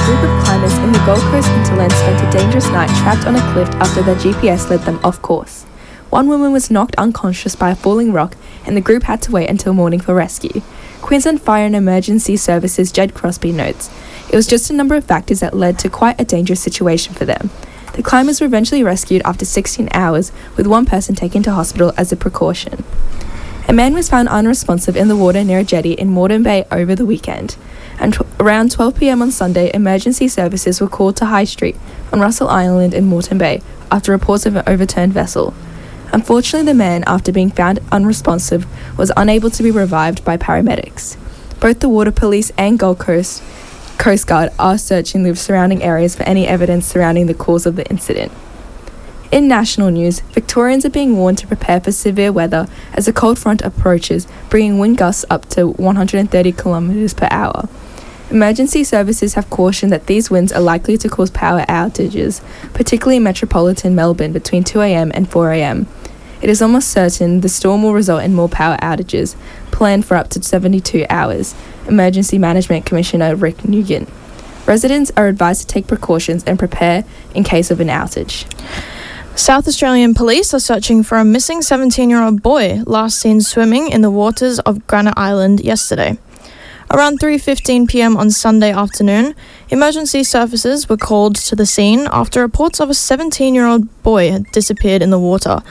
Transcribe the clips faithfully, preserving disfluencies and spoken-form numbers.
a group of climbers in the Gold Coast hinterland spent a dangerous night trapped on a cliff after their G P S led them off course. One woman was knocked unconscious by a falling rock, and the group had to wait until morning for rescue. Queensland Fire and Emergency Services Jed Crosby notes, "It was just a number of factors that led to quite a dangerous situation for them. The climbers were eventually rescued after sixteen hours, with one person taken to hospital as a precaution." A man was found unresponsive in the water near a jetty in Moreton Bay over the weekend. And t- around twelve p.m. on Sunday, emergency services were called to High Street on Russell Island in Moreton Bay after reports of an overturned vessel. Unfortunately, the man, after being found unresponsive, was unable to be revived by paramedics. Both the Water Police and Gold Coast Coast Guard are searching the surrounding areas for any evidence surrounding the cause of the incident. In national news, Victorians are being warned to prepare for severe weather as a cold front approaches, bringing wind gusts up to one hundred thirty kilometres per hour. Emergency services have cautioned that these winds are likely to cause power outages, particularly in metropolitan Melbourne between two a.m. and four a.m. It is almost certain the storm will result in more power outages, planned for up to seventy-two hours, Emergency Management Commissioner Rick Nugent. Residents are advised to take precautions and prepare in case of an outage. South Australian police are searching for a missing seventeen-year-old boy last seen swimming in the waters of Granite Island yesterday. Around three fifteen p.m. on Sunday afternoon, emergency services were called to the scene after reports of a seventeen-year-old boy had disappeared in the water.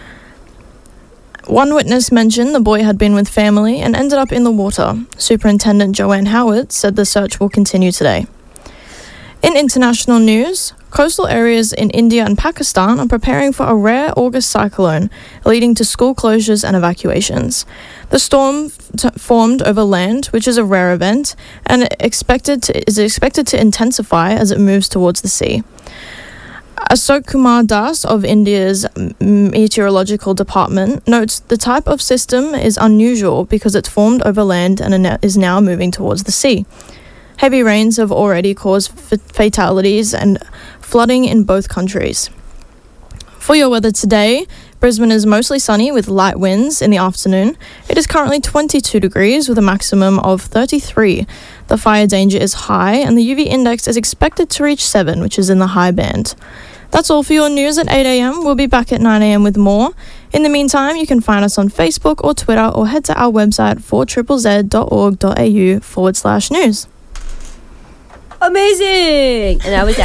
One witness mentioned the boy had been with family and ended up in the water. Superintendent Joanne Howard said the search will continue today. In international news, coastal areas in India and Pakistan are preparing for a rare August cyclone, leading to school closures and evacuations. The storm t- formed over land, which is a rare event, and expected to, is expected to intensify as it moves towards the sea. Ashok Kumar Das of India's Meteorological Department notes the type of system is unusual because it's formed over land and is now moving towards the sea. Heavy rains have already caused f- fatalities and flooding in both countries. For your weather today, Brisbane is mostly sunny with light winds in the afternoon. It is currently twenty-two degrees with a maximum of thirty-three. The fire danger is high and the U V index is expected to reach seven, which is in the high band. That's all for your news at eight a.m. We'll be back at nine a.m. with more. In the meantime, you can find us on Facebook or Twitter or head to our website four z z dot org dot a u forward slash news. Amazing! And I was